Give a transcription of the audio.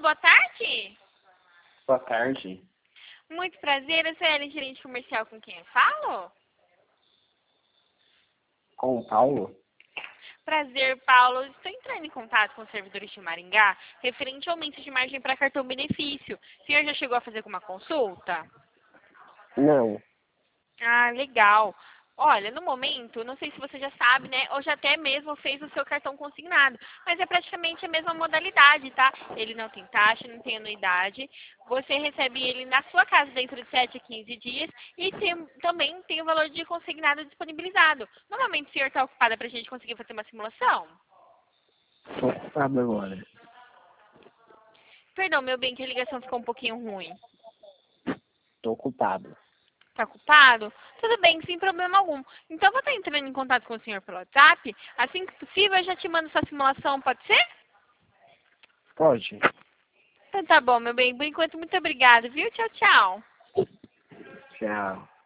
boa tarde. Boa tarde. Muito prazer, eu sou a Ellen, gerente comercial, com quem eu falo? Com o Paulo? Prazer, Paulo. Estou entrando em contato com os servidores de Maringá, referente ao aumento de margem para cartão benefício. O senhor já chegou a fazer alguma consulta? Não. Ah, legal. Olha, no momento, não sei se você já sabe, né, ou já até mesmo fez o seu cartão consignado, mas é praticamente a mesma modalidade, tá? Ele não tem taxa, não tem anuidade, você recebe ele na sua casa dentro de 7 a 15 dias e também tem o valor de consignado disponibilizado. Normalmente o senhor está ocupado para a gente conseguir fazer uma simulação? Tô ocupado agora. Perdão, meu bem, que a ligação ficou um pouquinho ruim. Tô ocupado. Tá ocupado? Tudo bem, sem problema algum. Então, vou estar entrando em contato com o senhor pelo WhatsApp. Assim que possível, eu já te mando sua simulação, pode ser? Pode. Então tá bom, meu bem. Por enquanto, muito obrigada, viu? Tchau, tchau. Tchau.